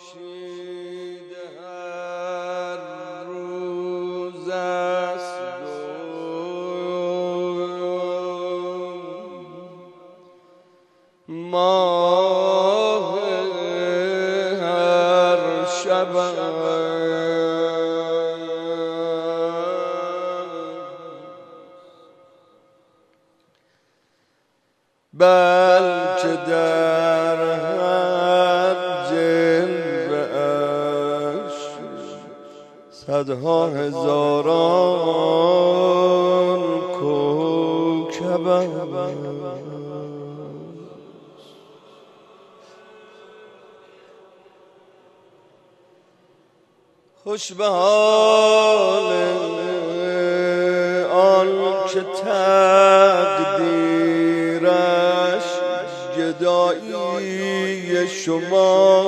خورشید هر روز است ماه هر شب بلکه در هر جلوه اش صدها هزاران کوکب است. خوش به حال آن که تقدیرش گدایی شما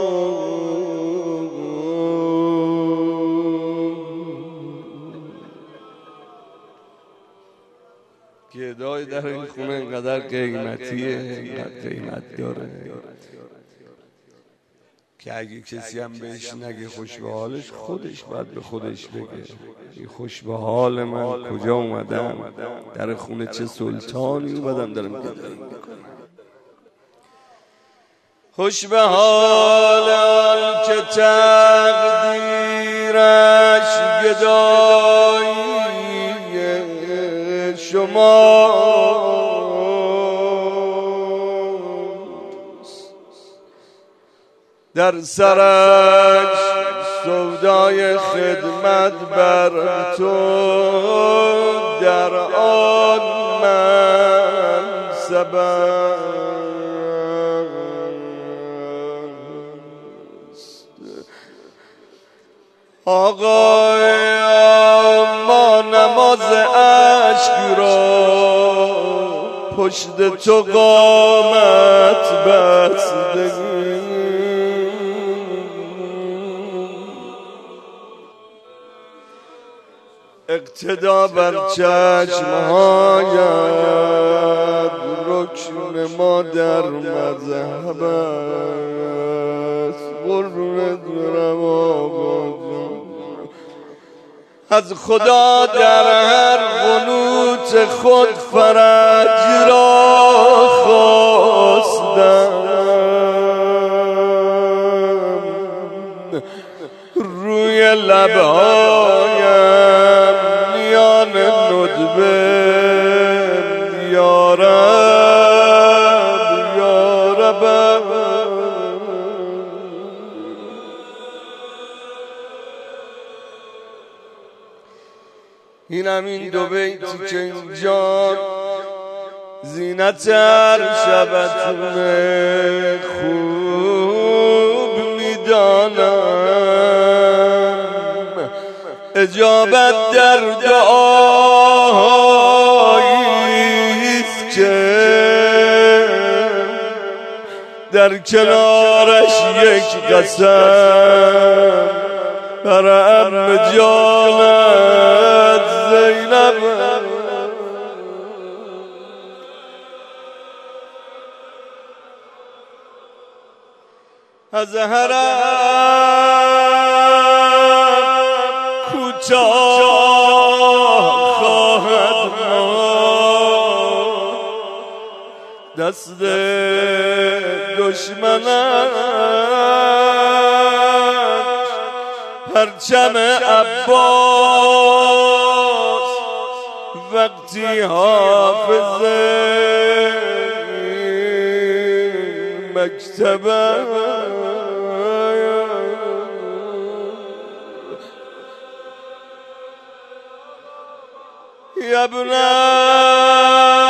گدای در این خونه اینقدر قیمتیه، اینقدر قیمت داره که اگه کسی هم بهش نگه خوش به حالش، خودش باید به خودش بگه این خوش به حال من کجا اومدم، در خونه چه سلطانی اومدم دارم گدایی میکنم. خوش به حال آن که تقدیرش گدایی شما در سرش سودای خدمت بر تو در آن منصب است. آقای ما نماز عشق را پشت تو قامت بستگی اقتدا بر چشمهایت رکن ما در مذهب است. قربونت برم آقا، از خدا در هر قنوت خود فرج را خواستم روی لبهایم میان ندبه یا رب یا رب. اینم این دو بیتی که اینجا زینت عرشبتونه خوب میدانم اجابت در دعاییست که در کنارش یک قسم بر عم جانت زینب از حرم کوتاه خواهد ماند دست دشمنش پرچم عباس وقتی حافظ مکتب یا ابن